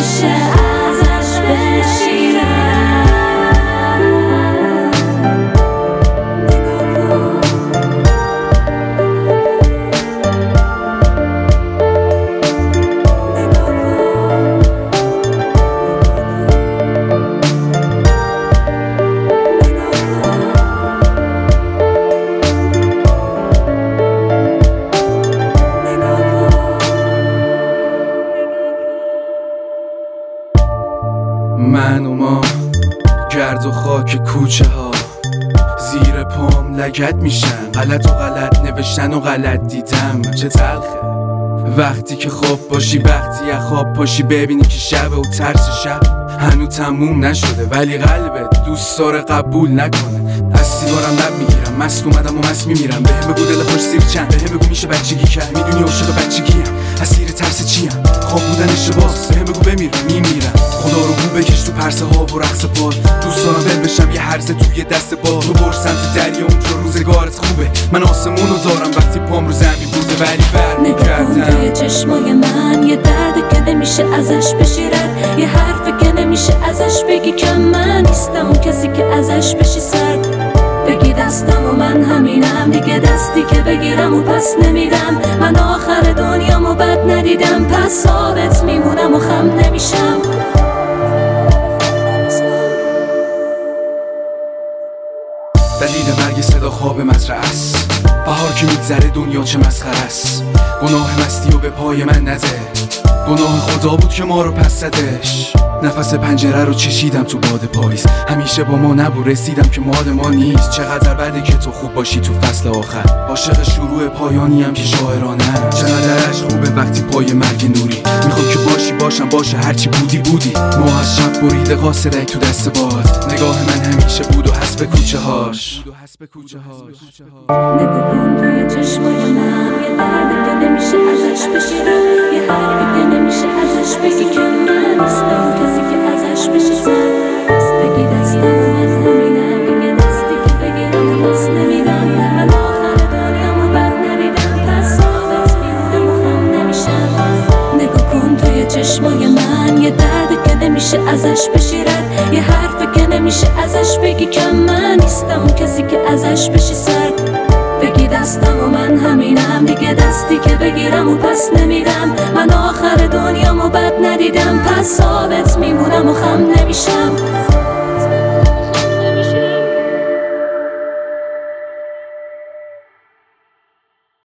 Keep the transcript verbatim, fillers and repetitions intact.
نمیشه ازش بشیرم. من و ما گرد و خاک کوچه ها زیر پام لگد میشن، غلط و غلط نوشتن و غلط دیدم. چه تلخه وقتی که خواب باشی، وقتی از خواب پاشی ببینی که شب و ترس شب هنو تموم نشده، ولی قلبت دوست داره قبول نکنه. از سیگارم لب میگیرم، مست اومدم و مست میمیرم. بهم بگو دل خوش سیر چند، بهم بگو میشه بچگی کرد. میدونی عاشق بچگیم، اسیر ترس چیم، خواب بودن اشتباس. بهم بگو بمیر میمیرم. خدا رو بو بکش تو پرسه ها و رقص پاد. دوست دارم ول بشم یه هرزه توی دست باد. تو بر سمت دریا اونجا روزگارت خوبه. من آسمونو دارم وقتی پام رو زمین بوده، ولی بر میگردم. نگاه کن توی چشمای من، یه دردی که نمیشه ازش بشیرد، یه حرفی که نمیشه ازش بگی که من نیستم اون کسی که ازش بشی سرد. بگی دستم و من همینم دیگه، دستی که بگیرم و پس نمیدم. من آخر دنیامو بد ندیدم، پس ثابت میمونم و خم نمیشم. دلیل مرگ صدا خواب مزرعه است، بهار که میگذره دنیا چه مسخره است. گناه مستی و به پای من نده، گناه خدا بود که ما رو پس زدش. نفس پنجره رو چشیدم تو باد پاییز، همیشه با ما نبود رسیدم که ماد ما نیست. چقدر بده که تو خوب باشی تو فصل آخر، عاشق شروع پایانی هم که شاعرانه. چقدر عشق خوبه وقتی پای مرگ نوری، میخوام که باشی باشم باشه هرچی بودی بودی. ما از شب بریده قاصدک تو دست باد، نگاه من همیشه بود و حسب کوچه هاش. نگاه کن توی چشمای من، یه دردی که نمیشه ازش بشیرم، یه حرفی که نمیشه ازش بگی که من نیستم کسی که ازش بشی سر. بگی دستم و من همینم دیگه، دستی که بگیرم و پس نمیدم. من آخر دنیامو بد ندیدم، پس ثابت میمونم و خم نمیشم. نگاه کن توی چشمای من، یه دردی که نمیشه ازش بشیرد، یه حرفی که نمیشه ازش بگی که من نیستم اون کسی که ازش بشی سر. بگی دستم و من همینم دیگه، دستی که بگیرم و پس نمیدم. من آخر دنیامو بد ندیدم، پس ثابت میمونم و خم